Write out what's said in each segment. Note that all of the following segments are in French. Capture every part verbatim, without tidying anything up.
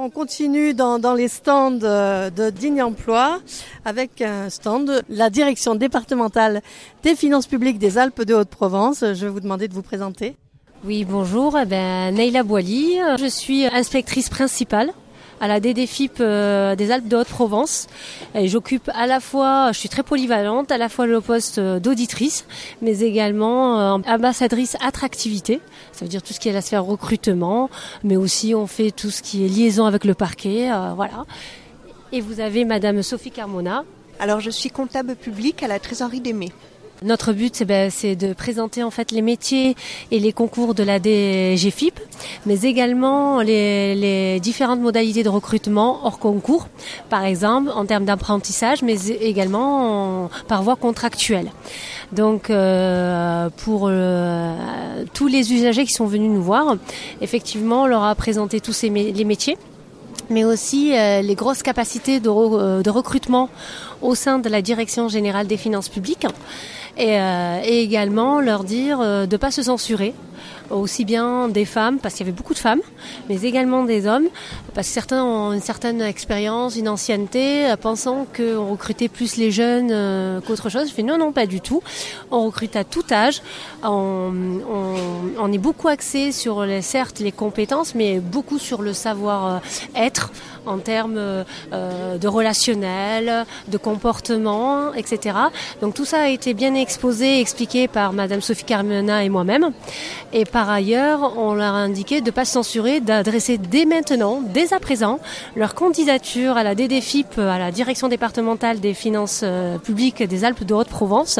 on continue dans, dans les stands de Digne Emploi avec un stand de la direction départementale des finances publiques des Alpes de Haute-Provence. Je vais vous demander de vous présenter. Oui, bonjour, eh ben, Neila Boili, je suis inspectrice principale à la D D F I P euh, des Alpes de Haute-Provence. Et j'occupe à la fois, je suis très polyvalente, à la fois le poste d'auditrice, mais également euh, ambassadrice attractivité. Ça veut dire tout ce qui est la sphère recrutement, mais aussi on fait tout ce qui est liaison avec le parquet, euh, voilà. Et vous avez Madame Sophie Carmona. Alors je suis comptable public à la trésorerie d'Aimé. Notre but, c'est, ben, c'est de présenter en fait les métiers et les concours de la D G F I P, mais également les, les différentes modalités de recrutement hors concours, par exemple en termes d'apprentissage, mais également en, par voie contractuelle. Donc, euh, pour euh, tous les usagers qui sont venus nous voir, effectivement, on leur a présenté tous ces, les métiers, mais aussi euh, les grosses capacités de, re, de recrutement au sein de la Direction générale des finances publiques. Et, euh, et également leur dire euh, de ne pas se censurer, aussi bien des femmes, parce qu'il y avait beaucoup de femmes, mais également des hommes, parce que certains ont une certaine expérience, une ancienneté, euh, pensant qu'on recrutait plus les jeunes euh, qu'autre chose. Je fais non, non, pas du tout. On recrute à tout âge. On, on, on est beaucoup axé sur, les, certes, les compétences, mais beaucoup sur le savoir-être en termes euh, de relationnel, de comportement, et cetera. Donc tout ça a été bien exposé, expliqué par Madame Sophie Carmona et moi-même. Et par ailleurs, on leur a indiqué de ne pas se censurer, d'adresser dès maintenant, dès à présent, leur candidature à la D D F I P, à la Direction départementale des finances euh, publiques des Alpes de Haute-Provence,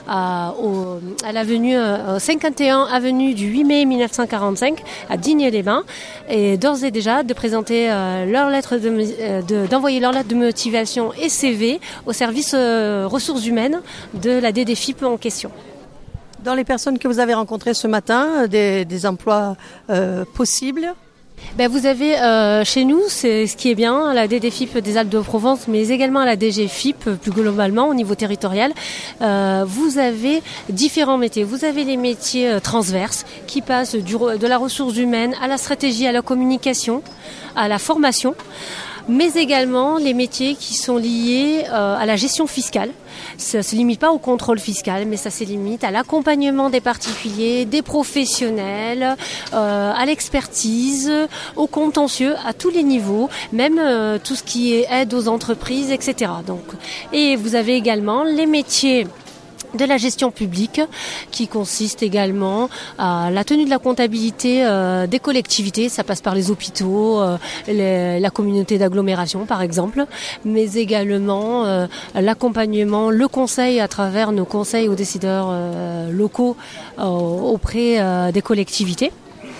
à, au, à l'avenue euh, cinquante et un avenue du huit mai mille neuf cent quarante-cinq à Digne-les-Bains, et d'ores et déjà de présenter euh, leur lettre de, de, d'envoyer leur lettre de motivation et C V au service euh, ressources humaines de la D D F I P en question. Dans les personnes que vous avez rencontrées ce matin, des, des emplois euh, possibles? Ben vous avez euh, chez nous, c'est ce qui est bien, à la D D F I P des Alpes de Provence, mais également à la D G F I P plus globalement au niveau territorial, euh, vous avez différents métiers. Vous avez les métiers euh, transverses qui passent du, de la ressource humaine à la stratégie, à la communication, à la formation, mais également les métiers qui sont liés euh, à la gestion fiscale. Ça ne se limite pas au contrôle fiscal, mais ça se limite à l'accompagnement des particuliers, des professionnels, euh, à l'expertise, au contentieux, à tous les niveaux, même euh, tout ce qui est aide aux entreprises, et cetera. Donc, et vous avez également les métiers de la gestion publique qui consiste également à la tenue de la comptabilité euh, des collectivités, ça passe par les hôpitaux, euh, les, la communauté d'agglomération par exemple, mais également euh, l'accompagnement, le conseil à travers nos conseils aux décideurs euh, locaux euh, auprès euh, des collectivités.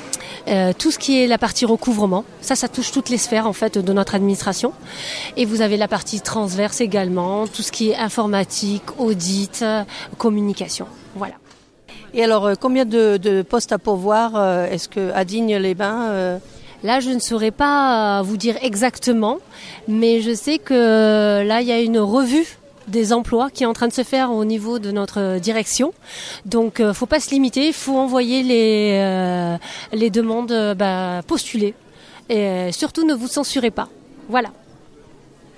Euh, tout ce qui est la partie recouvrement, ça, ça touche toutes les sphères en fait de notre administration. Et vous avez la partie transverse également, tout ce qui est informatique, audit, communication. Voilà. Et alors, combien de, de postes à pourvoir euh, est-ce que à Digne-les-Bains euh... Là, je ne saurais pas vous dire exactement, mais je sais que là, il y a une revue des emplois qui est en train de se faire au niveau de notre direction. Donc, euh, faut pas se limiter, il faut envoyer les, euh, les demandes euh, bah, postulées. Et euh, surtout, ne vous censurez pas. Voilà.